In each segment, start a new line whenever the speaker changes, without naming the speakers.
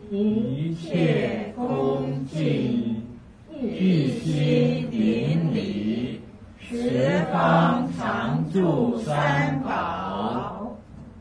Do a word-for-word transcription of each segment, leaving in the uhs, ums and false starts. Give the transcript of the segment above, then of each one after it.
一切恭敬，一心邻里，十方常住三宝。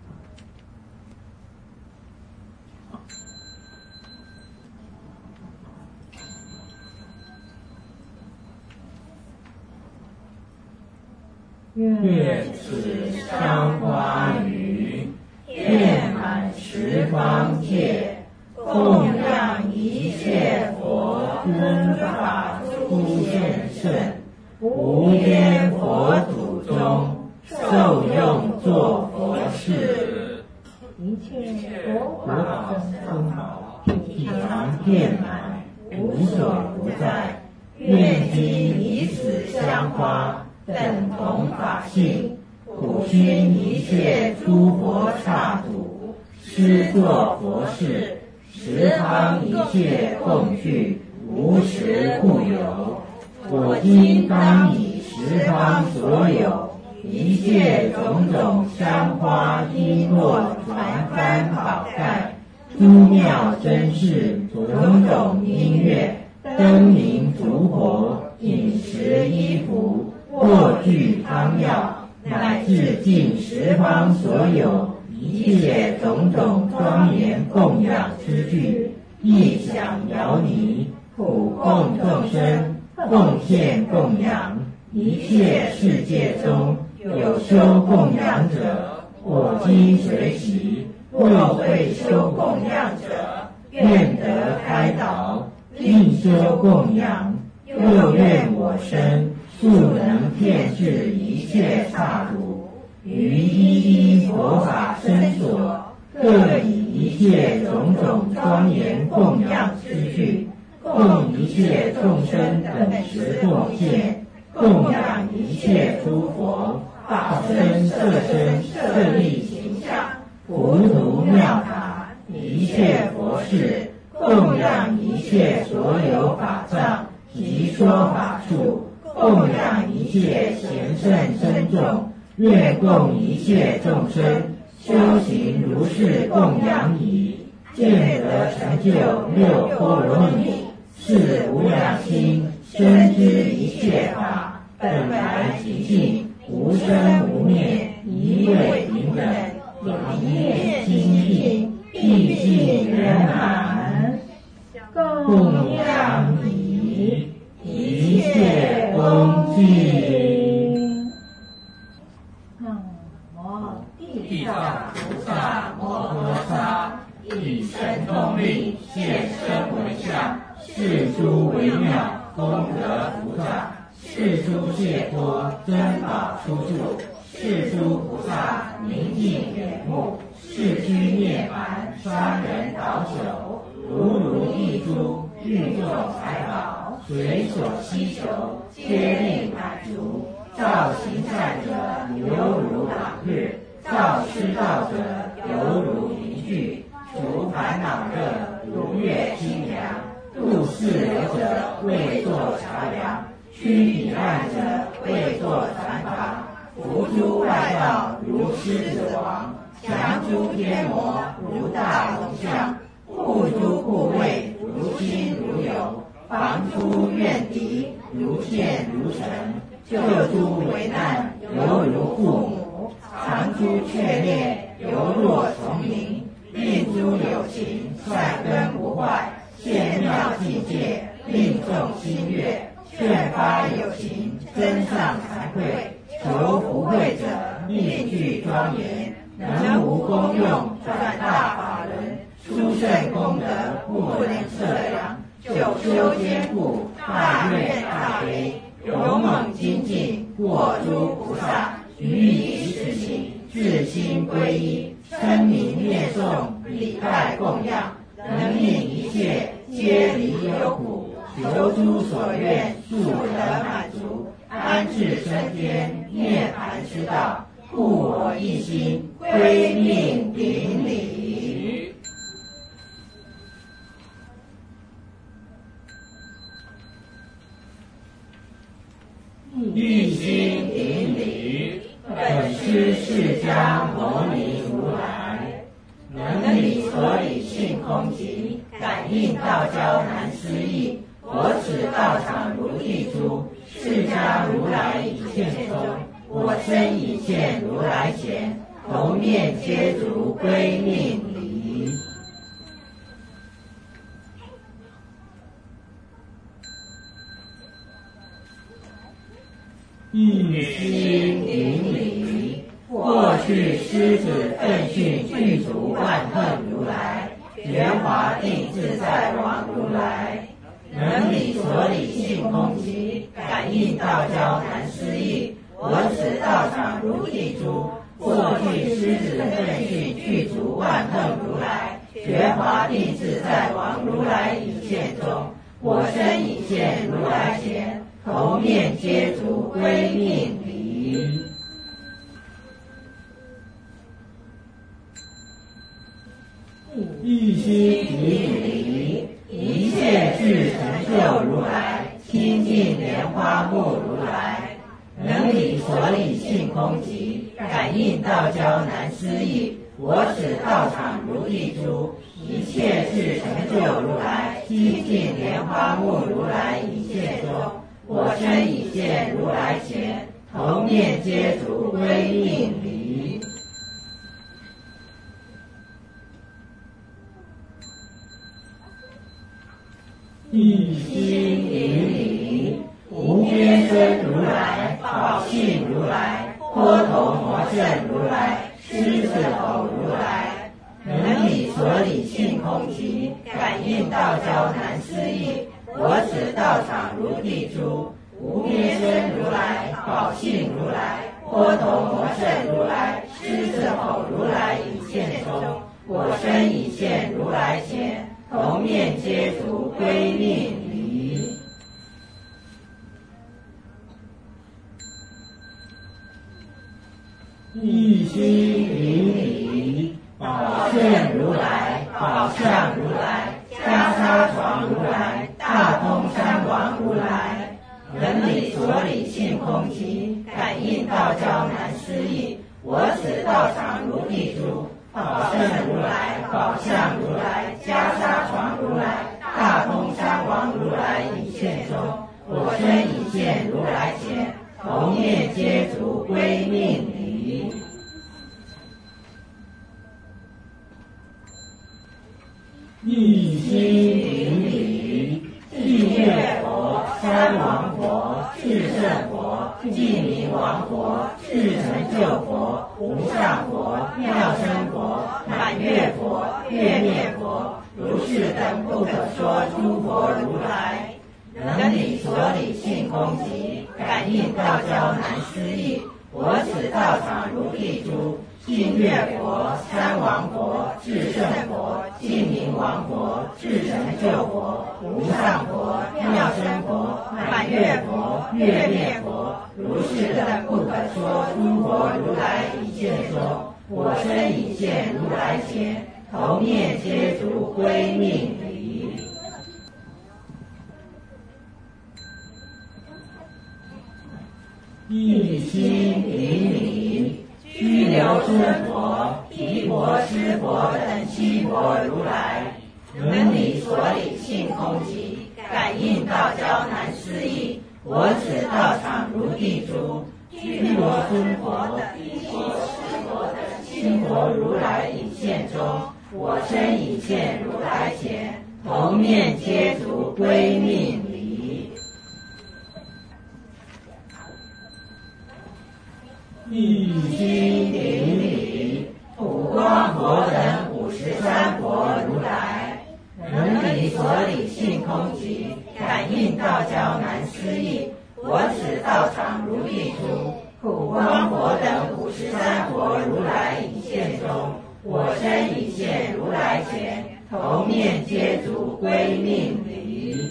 愿此香花雨，遍满十方界，供养一切佛尊法出现圣，无边佛土中受用作佛事。一切佛法僧宝，体常遍满，无所不在。愿今以此香花，等同法性，普熏一切诸佛刹土，施作佛事，十方一切供具，无时故有。我今当以十方所有一切种种香花璎珞传幡宝盖，诸妙真饰，种种音乐，灯明烛火，饮食衣服，过具汤药，乃至尽十方所有一切种种庄严供养之具，一响摇泥，普供众生，贡献供养。一切世界中有修供养者，我今随喜；若未修供养者，愿得开导，令修供养。又愿我身速能遍至一切刹土，于一一佛法身所，各以一切种种庄严供养之具，供一切众生等时供献，供养一切诸佛，法身、色身、舍利形象，糊涂妙塔，一切佛事，供养一切所有法藏及说法处，供养一切贤圣僧众，愿供一切众生修行如是供养已，见得成就六波罗蜜，是无量心，深知一切法本来寂静，无生无灭，一味平等，一念精进，毕竟圆满。供养已，一切恭敬。南无地藏菩萨摩诃萨，以神通力现身为相，是诸微妙功德菩萨，是诸解脱珍宝出处，是诸菩萨明镜眼目，是居涅槃双人倒手，如如一珠玉众财宝，随所希求皆令满足。造行善者犹如朗日，造施道者犹如云聚，除烦恼者如月清凉，度世流者为作桥梁，驱彼岸者为作船房，伏诸外道如狮子王，降诸天魔如大龙象，护诸护卫如亲如友，防诸怨敌如箭如神，救诸危难犹如父母，藏诸雀猎犹若丛林，令诸有情善根不坏，现妙境界令众心悦，劝发有情增上惭愧，求福慧者令具庄严，能无功用转大法轮，殊胜功德不能测量，九修坚固，大愿大悲，勇猛精进，过诸菩萨，予以此行，至心皈依，称名念诵，礼拜供养，能令一切皆离忧苦，求诸所愿，速得满足，安置升天，涅槃之道，故我一心归命顶礼。一心顶礼，本师释迦牟尼如来，能令理所理性空寂，感应道交难思议。我此道场如地珠，释迦如来已现中。我身已现如来前，头面皆足归命礼。一心顶礼，过去狮子奋训具足万恨如来，圆华定自在王如来，能理所理性空寂，感应道交难思议。我此道场如地珠，过去狮子奋训具足万恨如来，圆华定自在王如来已现中。我身已现如来前，头面皆足归命礼。一心顶礼，一切具成就如来，清净莲花目如来，能理所理性空寂，感应道交难思议。我此道场如地珠，一切具成就如来，清净莲花目如来已现中。我身已现如来前，头面皆足归命礼。一心顶礼，无边身如来，宝性如来，波头摩圣如来，狮子吼如来，能理所理性空寂，感应道交难思议。我此道场如地珠，无边身如来，宝性如来，波头摩圣如来，狮子吼如来已现中。我身已现如来前，头面皆足归命礼。一心顶礼，宝胜如来，宝相如来，袈裟床如来，大通山王如来，能理所理性空寂，感应道交难思议。我此道场如地珠，宝胜如来，宝相如来，袈裟床如来，大通山王如来已现中。我身已现如来前，头面皆足归命礼。一心顶礼，净月佛、三王佛、至圣佛、净明王佛、至成就佛、无上佛、妙生佛、满月佛、月面佛，如是等不可说诸佛如来，能理所理性空寂，感应道交难思议。我此道场如地珠，净月佛、三王佛、至圣佛、净明王佛、至成就佛、无上佛、妙生佛、满月佛、月面佛，如是等不可说诸佛如来已现中。我身已现如来前，头面皆足归命礼。一心顶礼，须留尊佛、毗婆尸佛等七佛如来，能理所理性空寂，感应道交难思议。我此道场如地珠，须留尊佛的毗婆尸佛等七佛如来已现中。我身已现如来前，头面皆足归命礼。一心顶礼，普光佛等五十三佛如来，能理所理性空寂，感应道交难思议。我此道场如地珠，普光佛等五十三佛如来已现中。我身已现如来前，头面皆足归命礼。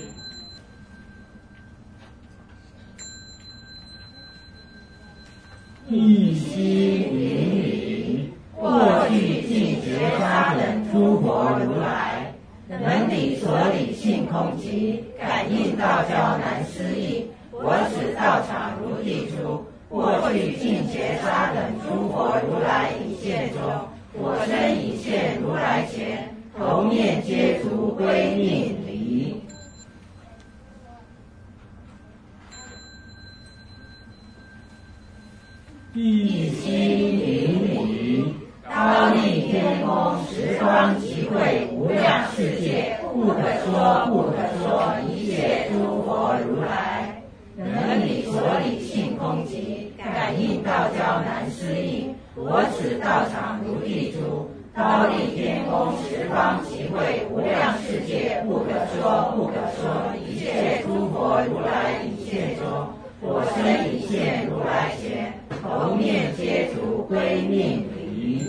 一心顶礼，过去尽觉沙等诸佛如来，能理所理性空寂，感应道交难思议。我此道场如地珠，过去尽觉沙等诸佛如来已现中。 我身已现如来前，头面皆足归命礼。一心顶礼，高立天空，十方集会，无量世界，不可说不可说，一切诸佛如来，能理所理性空寂，感应道交难思议。我此道场如地珠，高立天空，十方集会，无量世界，不可说不可说，一切诸佛如来已现中。我身已现如来前，头面皆足归命礼。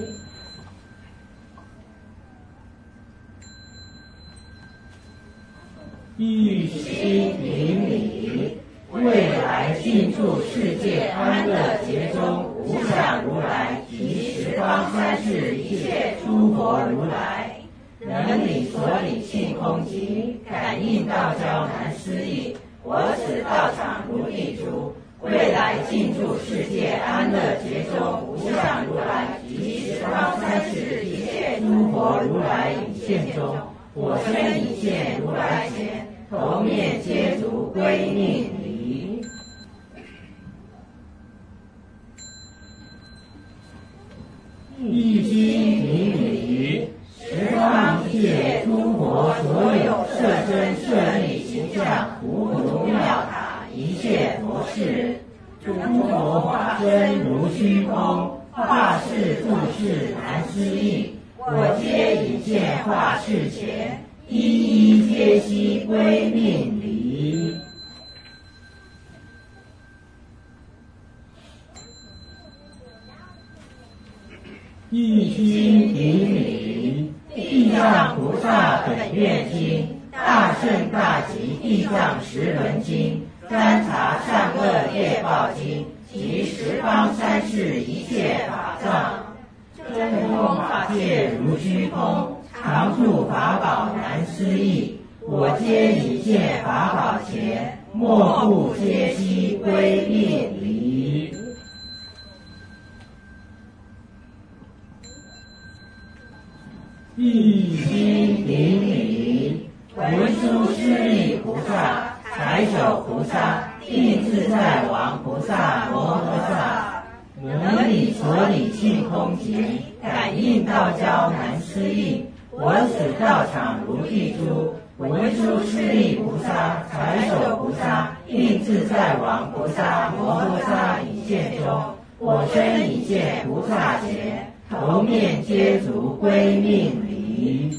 一心顶礼，未来尽处世界安乐劫中，无相如来及十方三世一切诸佛如来，能理所理性空寂，感应道交难思议。我此道场如地珠，未来尽处世界安乐劫中，无相如来及十方三世一切诸佛如来已现中。我身已现如来前，头面皆足归命礼。一心顶礼，十方一切诸佛所有色身舍利形象，无如妙塔，一切佛事。诸佛法身如虚空，化世住世难思议。我皆已见化世前，一一皆悉归命礼。一心顶礼，地藏菩萨本愿经，大圣大集地藏十轮经，观察善恶业报经及十方三世一切法藏。真空法界如虚空，常住法宝难思议。我皆已见法宝前，莫不皆悉归命礼。一心顶礼，文殊师利菩萨、财首菩萨、定自在王菩萨摩诃萨，能理所理性空寂，感应道交难思议。我此道场如地珠，文殊师利菩萨、财首菩萨、定自在王菩萨摩诃萨已现中。我身已现菩萨前，头面皆足归命礼。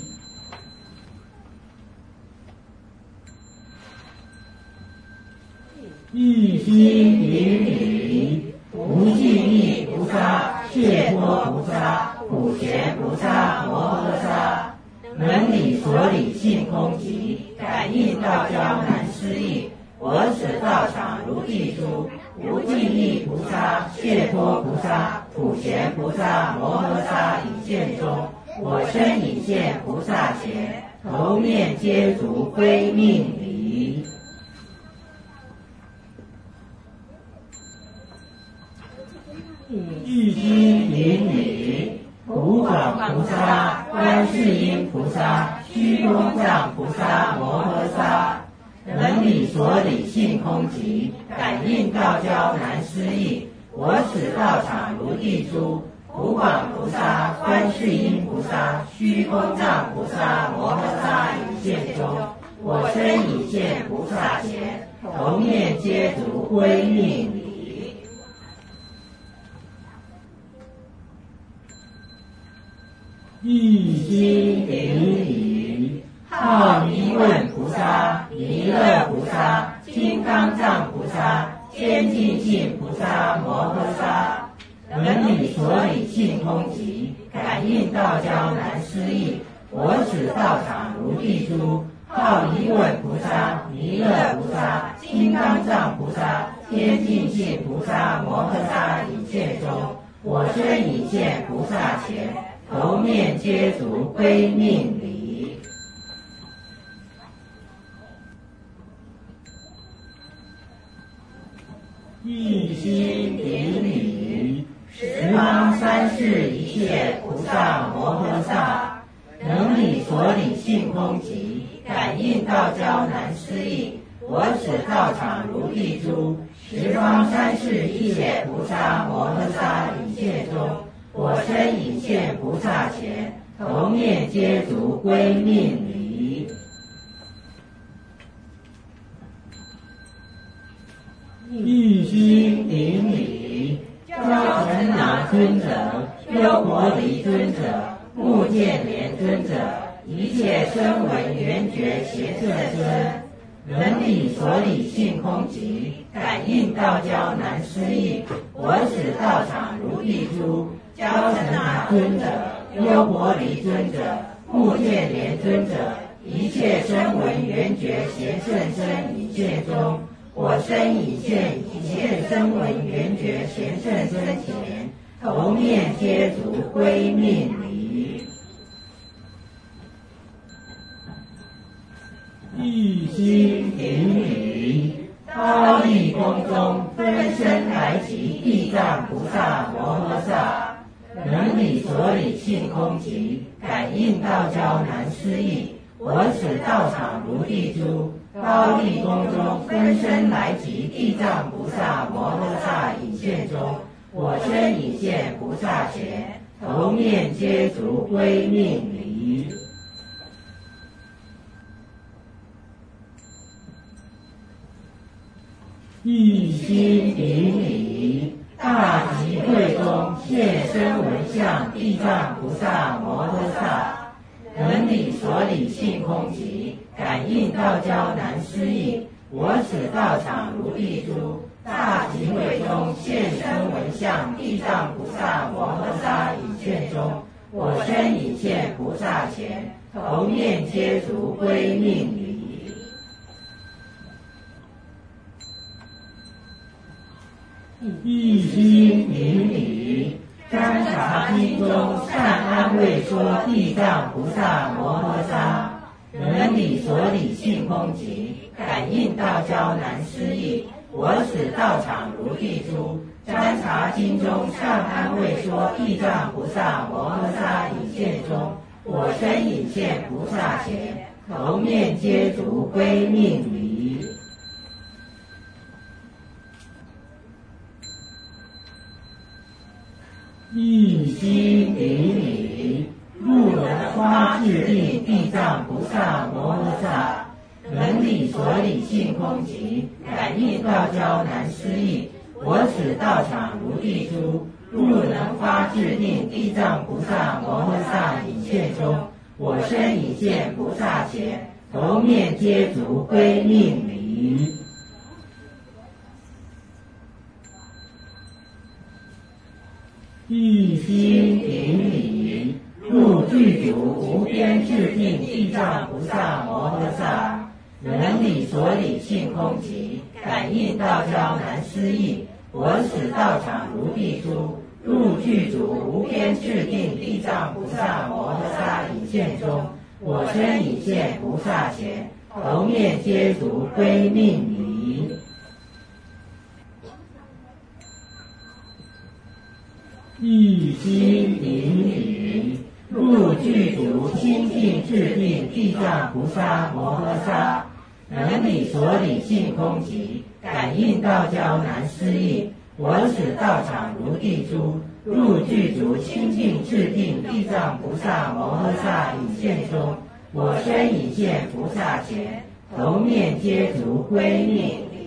一心顶礼，无尽意菩萨、解脱菩萨、普贤菩萨摩诃萨，能理所理性空寂，感应道交难思议。我此道场如地珠，无尽意菩萨、解脱菩萨、普贤菩萨摩诃萨已现中。我身已现菩萨前，头面皆足归命礼。一心顶礼，普广菩萨、观世音菩萨、虚空藏菩萨摩诃萨，能理所理性空寂，感应道交难思议。我此道场如地珠，普广菩萨、观世音菩萨、虚空藏菩萨摩诃萨已现中。我身已现菩萨前，头面皆足归命礼。一心顶礼，好弥问菩萨、弥勒菩萨、金刚藏菩萨、天净净菩萨摩诃萨，能理所理性空寂，感应道交难思议。我此道场如地珠，好弥问菩萨、弥勒菩萨、金刚藏菩萨、天净净菩萨摩诃萨已现中。我身已现菩萨前，头面皆足归命礼。一心顶礼，十方三三世一切菩萨摩诃萨，能理所理性空寂，感应道交难思议。我此道场如地珠，十方三世一切菩萨摩诃萨一切中，我身引现菩萨前，头面皆足归命礼。一心顶礼，教成那尊者、优婆离尊者、目犍连尊者，一切声闻缘觉邪色身，能理所理性空寂，感应道交难思议。我此道场如地珠，教成那尊者、优婆离尊者、目犍连尊者，一切声闻缘觉邪色身一切中，我身引现一切声闻缘觉贤圣身前，头面皆足归命礼。一心顶礼，高丽宫中分身来集地藏菩萨摩诃萨，能理所理性空寂，感应道交难思议。我此道场如地珠，高丽宫中分身来集地藏菩萨摩诃萨引现中，我身引现菩萨前，头面皆足归命礼。一心顶礼，大集会中现身闻相地藏菩萨摩诃萨，能理所理性空寂，感应道交难思议。我此道场如地珠，大集会中现身闻相地藏菩萨摩诃萨引现中，我身引现菩萨前，头面皆足归命礼。一心顶礼，观察经中善安慰说地藏菩萨摩诃萨，能理所理性空寂，感应道交难思议。我此道场如地珠，观察经中善安慰说地藏菩萨摩诃萨引现中，我身引现菩萨前，头面皆足归命礼。一心顶礼，入门花智定地藏菩萨摩诃萨，能理所理性空寂，感应道交难思议。我此道场如地珠，入能发智定地藏菩萨摩诃萨引现中，我身引现菩萨前，头面皆足归命礼。一心顶礼，入具足无边智定地藏菩萨摩诃萨，能理所理性空寂，感应道交难思议。我此道场如地珠，入具足无边智定地藏菩萨摩诃萨引现中，我身引现菩萨前，头面皆足归命礼。一心顶礼，入具足清净智定地藏菩萨摩诃萨，能理所理性空寂，感应道交难思议。我此道场如地珠，入具足清净智定地藏菩萨摩诃萨引现中，我身引现菩萨前，头面皆足归命礼。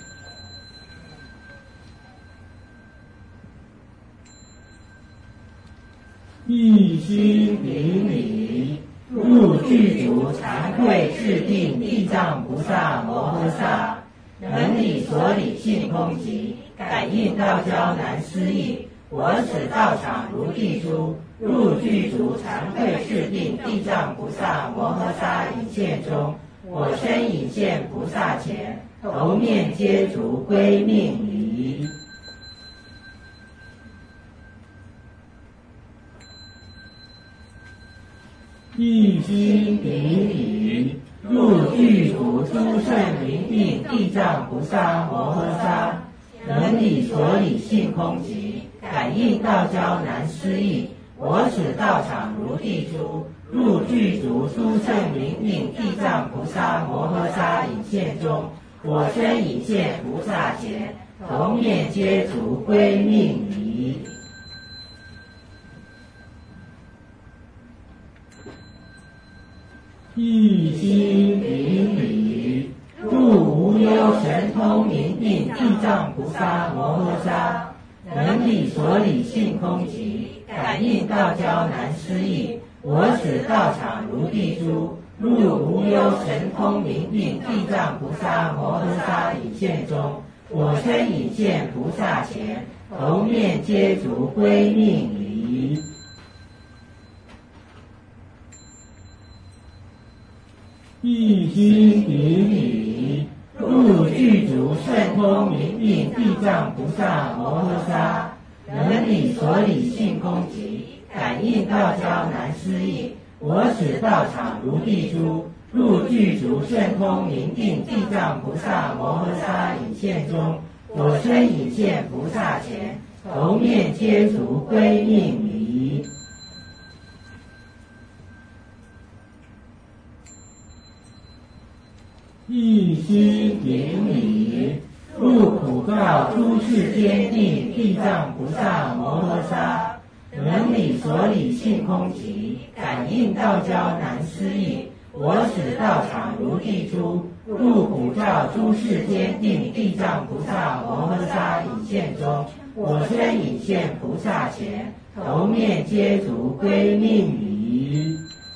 一心顶礼，入具足禅慧智定地藏菩萨摩诃萨，能理所理性空寂，感应道交难思议。我此道场如地珠，入具足禅慧智定地藏菩萨摩诃萨引现中，我身引现菩萨前，头面皆足归命礼。一心顶礼，入具足诸圣明定地藏菩萨摩诃萨，能理所理性空寂， 感应道交难思议。我使道场如地珠，入具足殊胜明定地藏菩萨摩诃萨引现中。我身引现菩萨前，头面皆足归命礼。一心顶礼，入无忧神通明定地藏菩萨摩诃萨，能理所理性空寂，感应道交难思议。我使道场如地珠，入无忧神通明定地藏菩萨摩诃萨引现中。我身引现菩萨前，头面皆足归命礼。一心顶礼，入具足圣通明定地藏菩萨摩诃萨，能理所理性空寂，感应道交难思议。我使道场如地珠，入具足圣通明定地藏菩萨摩诃萨引现中。我身引现菩萨前，头面皆足归命礼。一心顶礼，入普照诸世间定地藏菩萨摩诃萨，能理所理性空寂，感应道交难思议。我使道场如地珠，入普照诸世间定地藏菩萨摩诃萨引现中。我身引现菩萨前，头面皆足归命礼。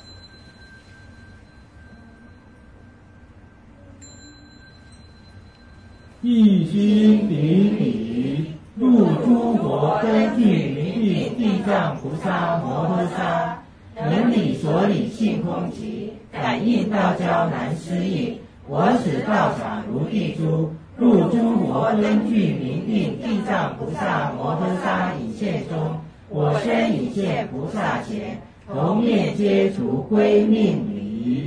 一心顶礼，入诸佛根具明定地藏菩萨摩诃萨，能理所理性空寂，感应道交难思议。我使道场如地珠，入诸佛根具明定地藏菩萨摩诃萨引现中。我身引现菩萨前，头面皆足归命礼。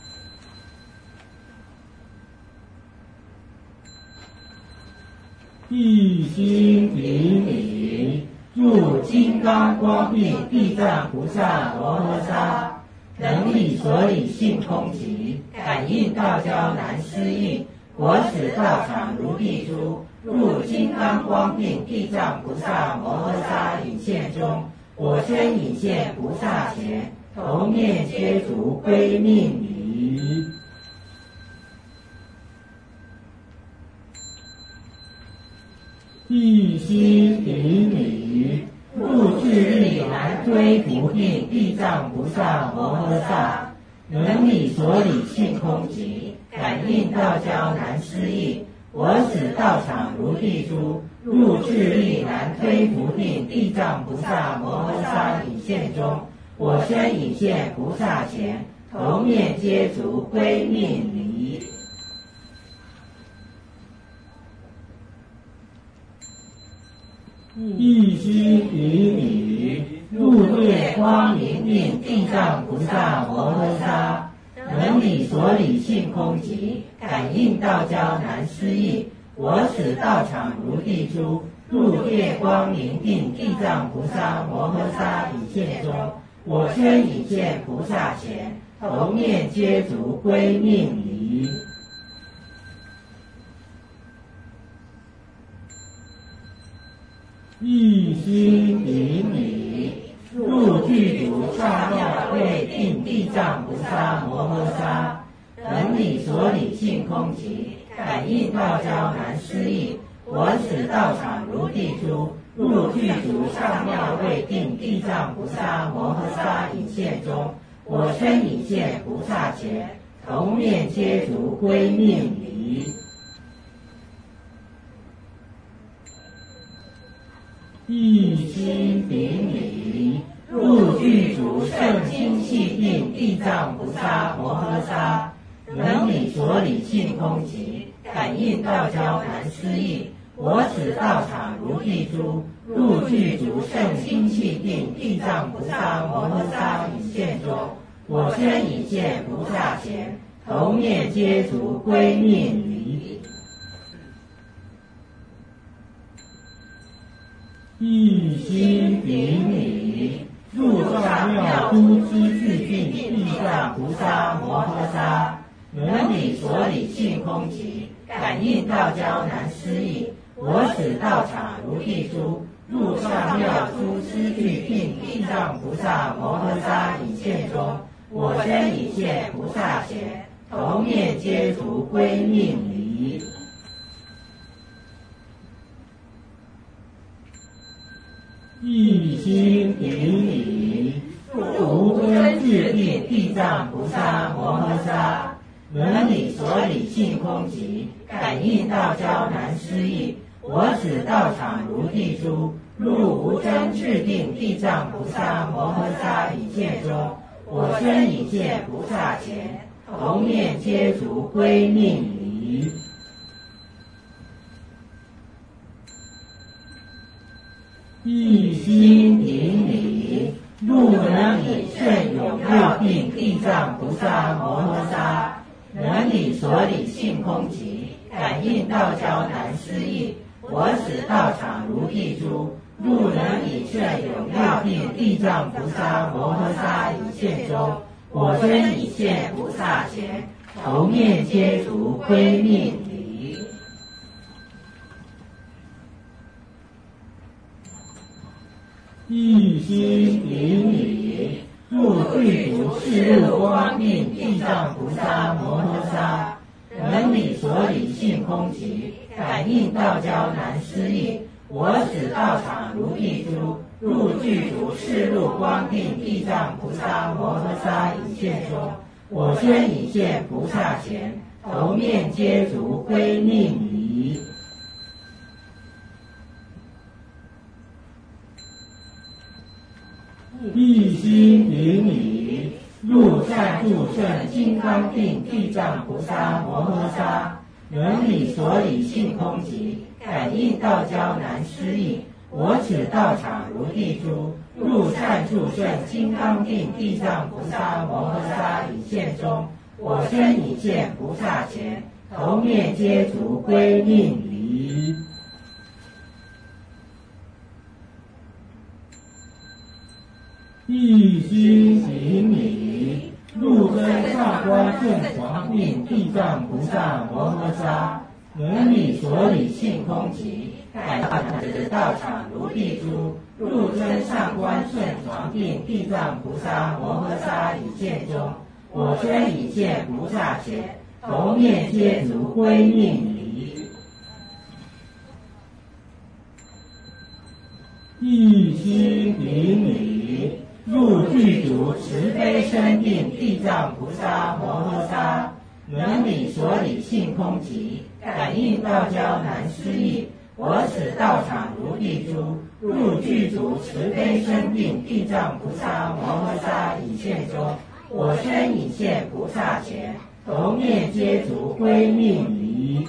一心顶礼，入金刚光定地藏菩萨摩诃萨，能理所理性空寂，感应道交难思议。我使道场如地珠，入金刚光定地藏菩萨摩诃萨引现中。我身引现菩萨前，头面皆足归命礼。一心顶礼，入智力难推不定地藏菩萨摩诃萨，能理所理性空寂，感应道交难思议。我使道场如地珠，入智力难推不定地藏菩萨摩诃萨引现中。我身引现菩萨前，头面皆足归命礼。一心顶礼，入对光明定地藏菩萨摩诃萨，能理所理性空寂，感应道交难思议。我使道场如地珠，入对光明定地藏菩萨摩诃萨引现中。我身引现菩萨前，头面皆足归命礼。一心顶礼，入具足上妙位定地藏菩萨摩诃萨，能理所理性空寂，感应道交难思议。我使道场如地珠，入具足上妙位定地藏菩萨摩诃萨引现中。我身引现菩萨前，头面皆足归命礼。一心顶礼，入具足圣清气定地藏菩萨摩诃萨，能理所理性空寂，感应道交难思议。我使道场如地珠，入具足圣清气定地藏菩萨摩诃萨引现中。我身引现菩萨前，头面皆足归命礼。 一心顶礼，入上妙出知具定地藏菩萨摩诃萨，能理所理性空寂，感应道交难思议。我使道场如地珠，入上妙出知具定地藏菩萨摩诃萨已现中，我身已现菩萨前，头面皆足归命礼。一心顶礼，入真智定地藏菩萨摩诃萨，能理所理性空寂，感应道交难思议。我使道场如地珠，入无真智定地藏菩萨摩诃萨已现中，我身已现菩萨前，头面皆足归命礼。一心顶礼，入能理甚永妙定地藏菩萨摩诃萨，能理所理性空寂，感应道交难思议。我使道场如地珠，入能理甚永妙定地藏菩萨摩诃萨已现中，我身已现菩萨前，头面皆足归命礼。一心顶礼，入具足世入光定地藏菩萨摩诃萨，能理所理性空寂，感应道交难思议。我使道场如地珠，入具足世入光定地藏菩萨摩诃萨已现中，我身已现菩萨前，头面皆足归命礼。一心顶礼，入善住胜金刚定地藏菩萨摩诃萨，能理所理性空寂，感应道交难思议。我使道场如地珠，入善住胜金刚定地藏菩萨摩诃萨已现中，我身已现菩萨前，头面皆足归命礼。一心顶礼，入真上观正床定地藏菩萨摩诃萨，能理所理性空寂，感应道场如地珠，入真上观正床定地藏菩萨摩诃萨已现中，我身已现菩萨前，头面皆足归命礼。一心顶礼，入具足慈悲身定地藏菩萨摩诃萨，能理所理性空寂，感应道交难思议。我使道场如地珠，入具足慈悲身定地藏菩萨摩诃萨已现中，我身已现菩萨前，头面皆足归命礼。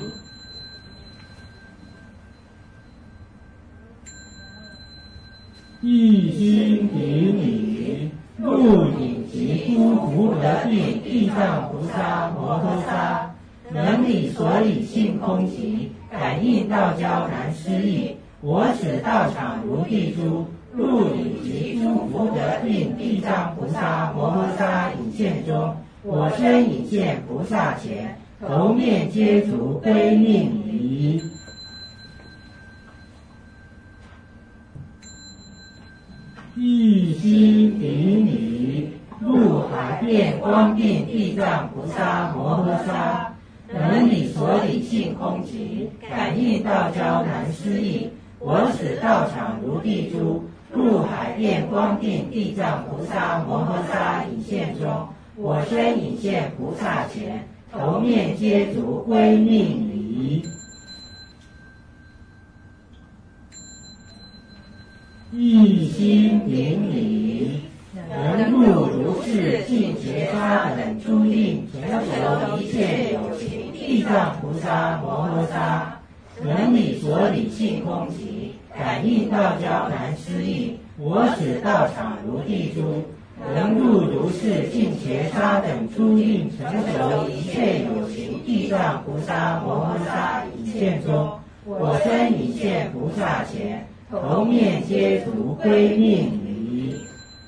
一心顶礼，入顶及诸福德定地藏菩萨摩诃萨，能理所理性空寂，感应道交难思议。我使道场如地珠，入顶及诸福德定地藏菩萨摩诃萨已现中，我身已现菩萨前，头面皆足归命礼。一心顶礼，入海遍光定地藏菩萨摩诃萨，能理所理性空寂，感应道交难思议。我使道场如地珠，入海遍光定地藏菩萨摩诃萨已现中，我身已现菩萨前，头面皆足归命礼。一心顶礼，能入如是尽劫他等诸定，成就一切有情地藏菩萨摩诃萨，能理所理性空寂，感应道交难思议。我使道场如地珠，能入如是尽劫他等诸定，成就一切有情地藏菩萨摩诃萨已现中，我身已现菩萨前， 头面皆足归命礼。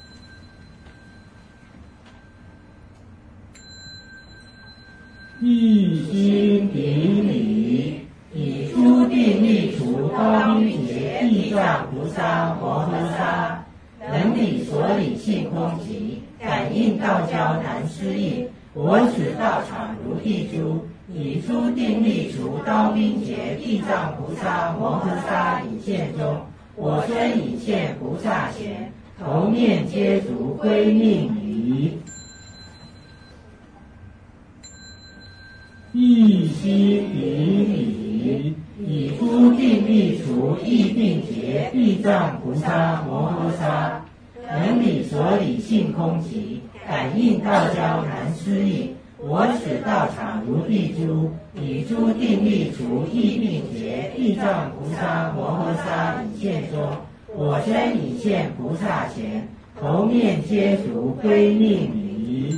一心顶礼，以诸定力除高冰劫地藏菩萨摩诃萨，能理所理性空寂，感应道交难思议。我此道场如地珠，以诸定力除高冰劫地藏菩萨摩诃萨引现中，我身引现菩萨前，头面皆足归命礼。一心顶礼，以诸定力除异定劫地藏菩萨摩诃萨，能理所理性空寂，感应道交难思议。我此道场如地珠，以诸定力除异定劫地藏菩萨摩诃萨引现中，我身引现菩萨前，头面皆足归命礼。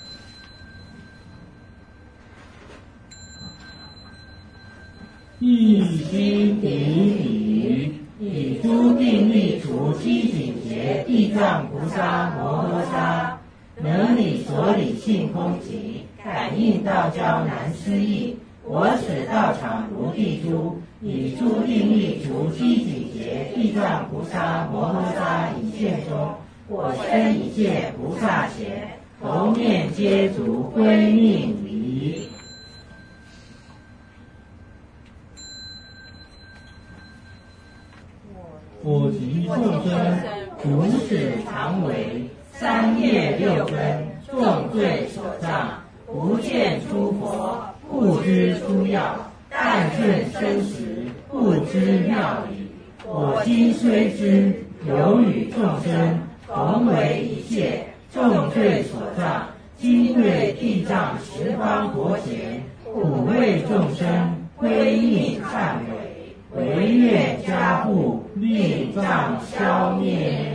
一心顶礼，以诸定力除七境劫地藏菩萨摩诃萨，能理所理性空寂，感应道交难思议。我此道场如地珠，以诸定力除七境劫地藏菩萨摩诃萨引现中，我身引现菩萨前，头面皆足归命礼。我及众生如此常为三业六根重罪所障，不见诸佛，不知诸药，但顺生死，不知妙理。我今虽知，有与众生同为一切重罪所障，今对地藏十方佛前，普为众生归命忏悔，唯愿加护，令障消灭。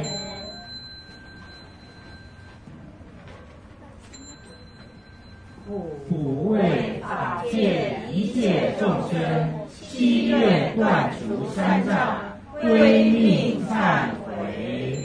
普为法界一切众生，悉愿断除三障，归命忏悔。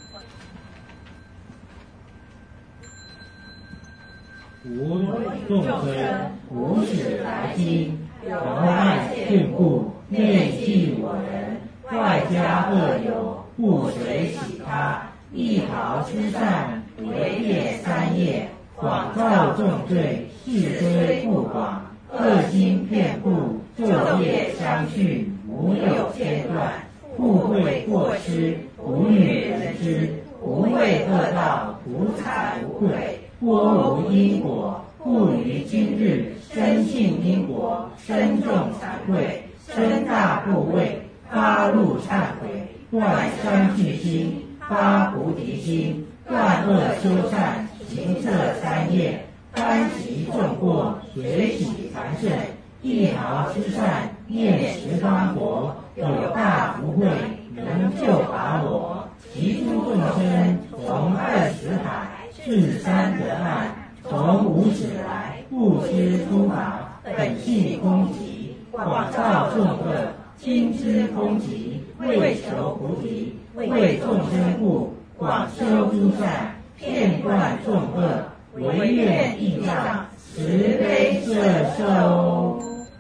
我与众生无始来今，由爱眷顾，内记我人，外加恶友，不随喜他，一毫之善，为业三业，广造重罪，事虽不广，恶心遍布，昼夜相续，无有间断。富贵过失，不与人知，不为恶道，无惭无愧，波无因果，不于今日，深信因果，深重惭愧，深大怖畏，发露忏悔，断三聚心，发菩提心，断恶修善，行这三业，欢喜众过，随喜凡圣，一毫之善，念十方佛，有大福慧，能救拔我。其诸众生，从二十海至三得岸，从无始来，不知诸法，本性空寂，广造众恶，今知空寂，为求菩提，为众生故，广修诸善，片断众恶，唯愿地藏慈悲摄受。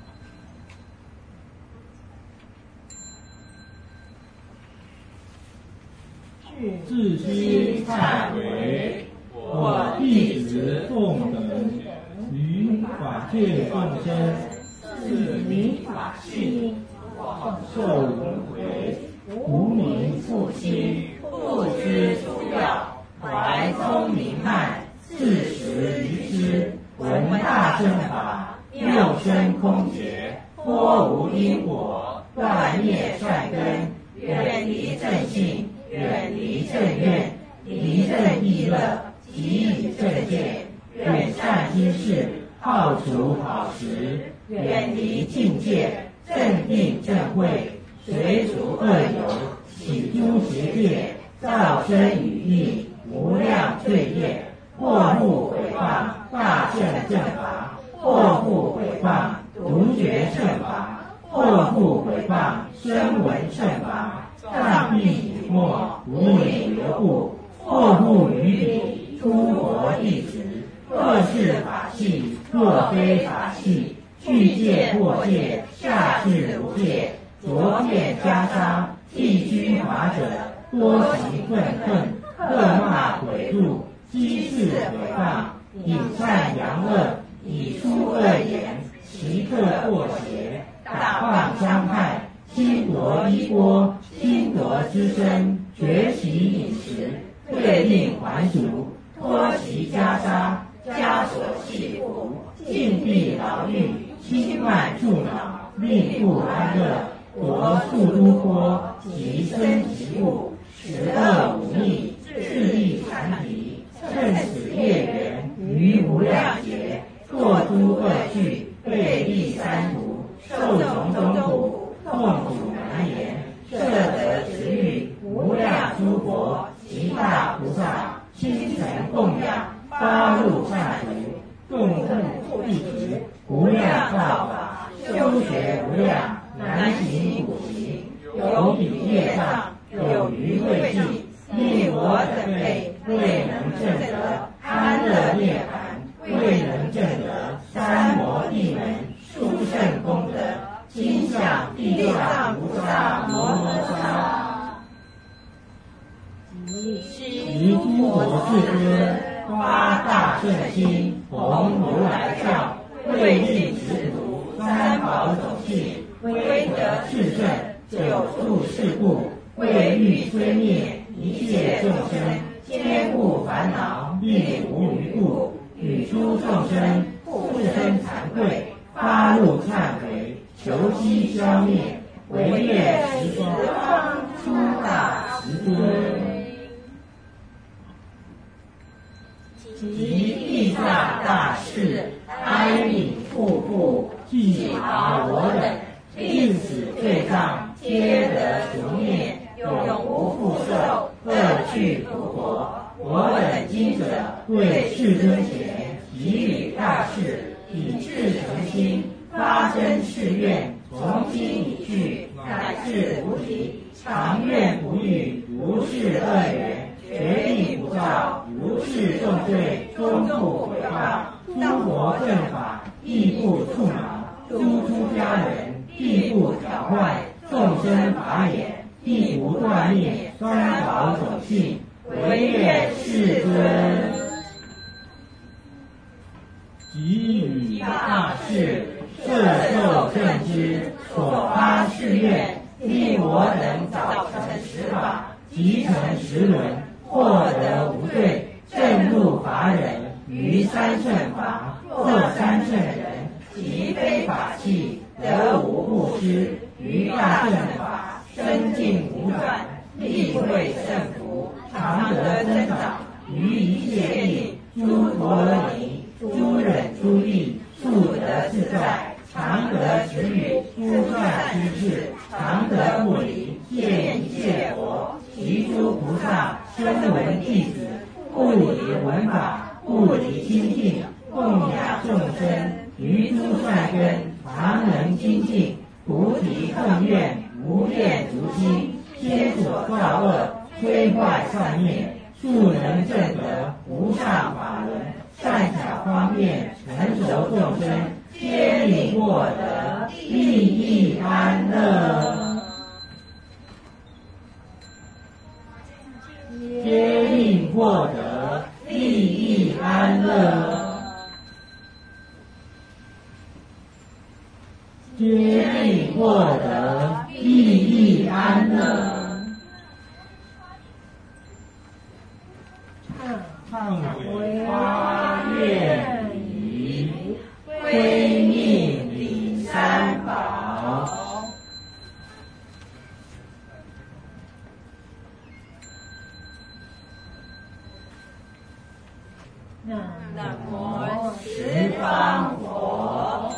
自心忏悔，我弟子众等于法界众生，是名法性，往受轮回，无名复心，不知诸药，怀聪明慢，四十余知，闻大正法，妙生空劫，波无因果，断灭善根，远离正性，远离正愿，离正意乐，即以正见，远善之事，好除好识，远离境界，正定正慧，随除恶友，起诸邪戒，造生语意，无量罪业，破复毁谤大乘正法，破复毁谤独觉正法，破复毁谤声闻正法， 上必以末，无以流布，或不于理，诸佛弟子，若是法器，若非法器，去戒破戒，下至无戒，着片袈裟，剃须法者，多行愤恨，恶骂毁辱，讥刺毁谤，以善扬恶，以出恶言，奇特过邪，打谤相害，侵夺衣钵，侵夺之身，绝其饮食，退令还俗，脱其袈裟，枷锁系缚，禁闭牢狱，轻慢助恼，令不安乐，夺速都波，及身及物，十恶五逆，智力残敌，趁此业缘，于无量劫，堕诸恶趣，背利三途，受种种苦，痛苦难言，摄得值遇，无量诸佛，及大菩萨，心诚供养，发露忏除，众护弟子，无量道法，修学无量，难行苦行，有彼业障，有余未尽，令我等辈未能证得安乐涅槃，未能证得三摩地门殊胜功德，今向地藏菩萨摩诃萨。及诸佛世尊发大圣心，弘如来教，为令持读三宝种性，威德炽盛，久住世故，为欲摧灭一切众生坚固烦恼，令无余故，与诸众生互生惭愧，发怒忏悔，求悉消灭，惟愿十方诸大慈尊。及地藏大士，哀悯复复，济拔我等，令此罪障皆得除灭，永无复受，恶趣苦果。我等今者对世尊前给予大士，以至诚心，发真誓愿，从今以去，乃至无体，常愿不遇如是恶缘，决定不造如是重罪，终不毁谤，诸佛正法亦不触恼，诸出家人必不挑坏，众生法眼必不断灭，三宝种性，惟愿世尊。给予大士，摄受正知，所发誓愿，令我等早成十法，即成十轮，获得无罪，正入法忍，于三乘法，或三乘人，即非法器，得无不施，于大乘法，深尽无转，力会胜福，常得增长，于一切地，诸陀罗尼，诸忍诸力，速得自在，常得值遇，诸善之事，常得不离，见一切佛，及诸菩萨，声闻弟子，不离闻法，不离精进，供养众生，于诸善根，常能精进，菩提恨愿，无变足心，先所造恶，摧坏善业，速能证得无上法轮，善巧方便，成熟众生，皆令获得利益安乐，皆令获得利益安乐，皆令获得利益安乐。忏悔发愿仪，归命礼三宝。南无十方佛。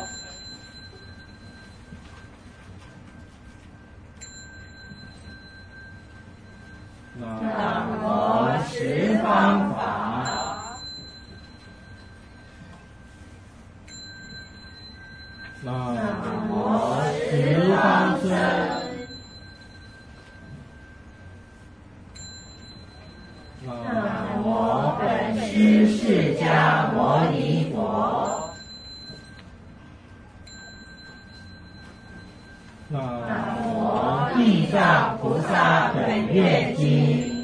南无十方法。南无十方僧。 南无地藏菩萨本愿经。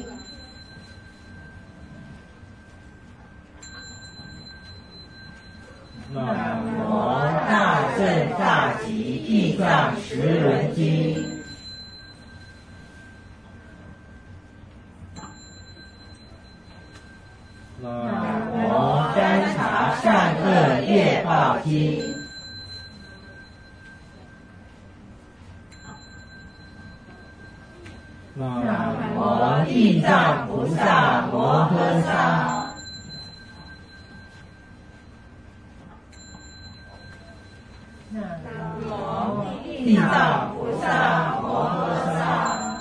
南无大乘大集地藏十轮经。南无观察善恶业报经。南无地藏菩萨摩诃萨。南无地藏菩萨摩诃萨。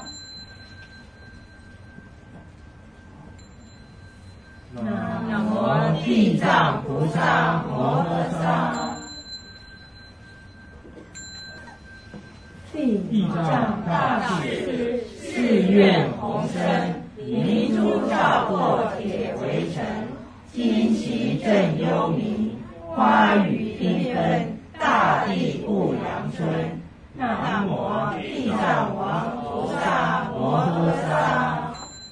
南无地藏菩萨摩诃萨。地藏大士，誓愿弘生，明珠照破铁围城，旌旗振幽冥，花雨缤纷，大地布阳春。南无地藏王菩萨摩诃萨。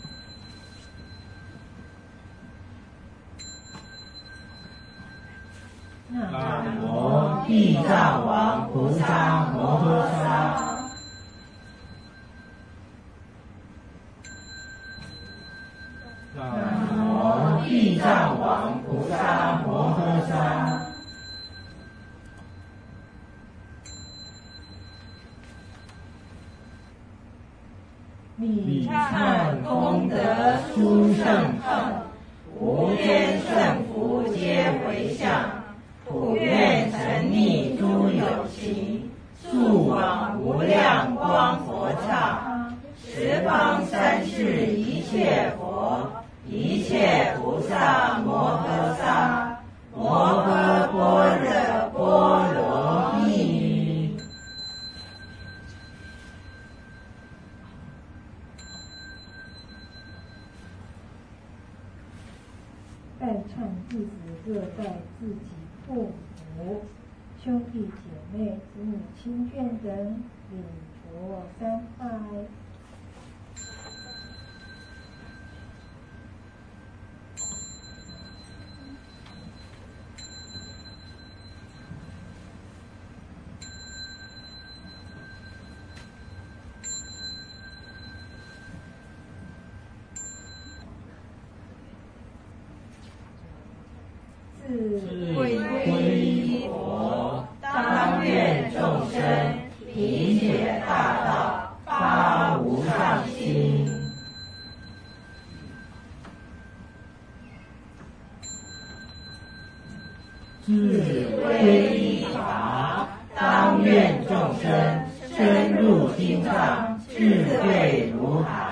南无地藏王菩萨摩诃萨。南无地藏王菩萨摩诃萨。礼忏功德殊胜恒，无边胜福皆回向。普愿沉溺诸有情，速往无量光佛刹。十方三世一切佛，一切菩萨摩诃萨，摩诃般若波罗蜜。
拜忏弟子各在自己父母、兄弟姐妹、子女亲眷等，礼佛三拜。
自归依佛，当愿众生理解大道，发无上心。自归依法，当愿众生深入经藏，智慧如海。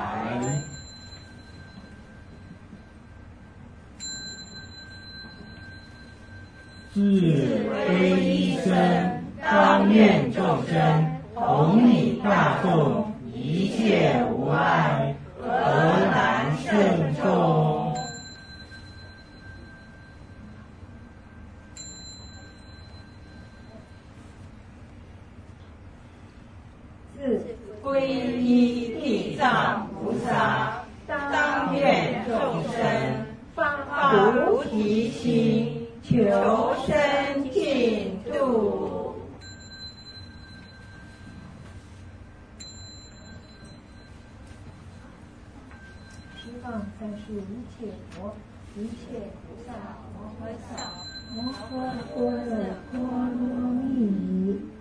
自归依僧，当愿众生同理大众，一切无碍，何难胜众？
自
归依地藏菩萨，当愿众生发菩提心，求生净土。
十方三世一切佛，一切菩萨摩诃萨，摩诃般若波罗蜜。